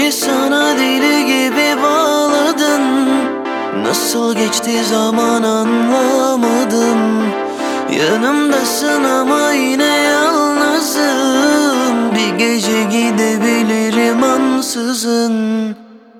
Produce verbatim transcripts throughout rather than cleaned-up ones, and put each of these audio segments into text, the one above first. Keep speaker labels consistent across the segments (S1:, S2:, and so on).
S1: Beni sana deli gibi bağladın. Nasıl geçti zaman anlamadım. Yanımdasın ama yine yalnızım. Bir gece gidebilirim ansızın.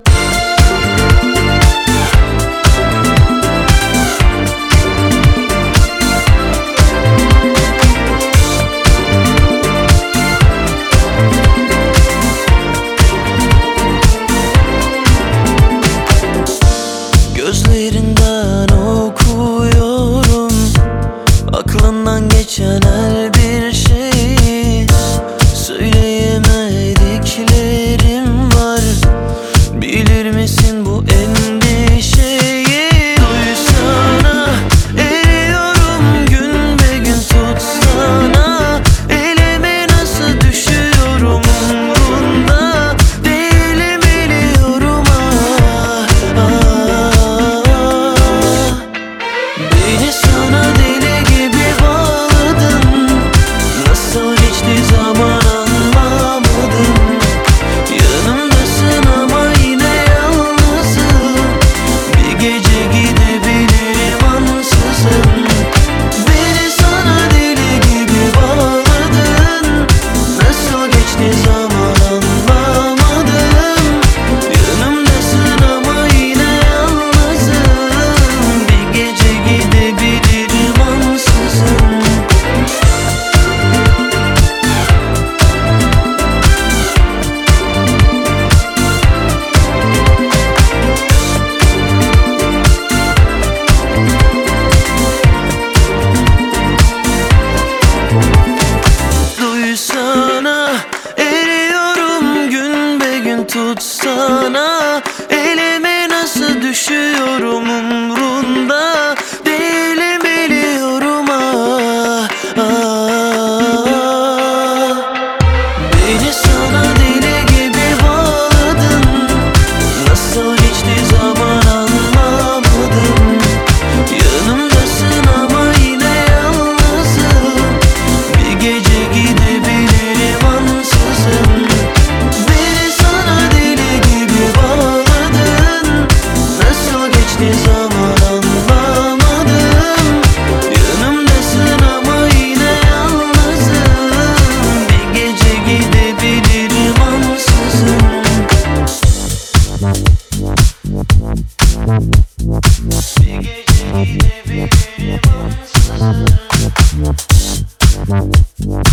S1: Gözlerinden okuyorum aklından geçen her bir şeyi. Söyleyemediklerim var. Bilir misin bu endişeyi? Duysana, eriyorum gün be gün. Tutsana, elime nasıl düşüyorum umrunda değilim biliyorum. Ah, ah. Beni sana deli gibi bağladın. Nasıl geçti zaman anlamadım. Yanımdasın ama yine yalnızım. Bir gece gidebilirim ansızın. Beni sana deli gibi bağladın. Nasıl geçti zaman anlamadım. Yanımdasın ama yine yalnızım. Bir gece gidebilirim ansızın. Duysana, eriyorum gün be gün. Tutsana, elime nasıl düşüyorum umrunda değilim biliyorum. Ah, ah. Beni sana deli gibi bağladın. Nasıl geçti zaman anlamadım. Yanımdasın ama yine yalnızım. Bir gece gidebilirim ansızın. Beni sana deli gibi bağladın. Nasıl geçti zaman anlamadım. Yanımdasın ama yine yalnızım. Bir gece gidebilirim ansızın. Bir gece gidebilirim ansızın.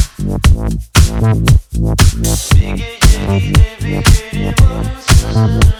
S1: Bir gece gidebilirim ansızın.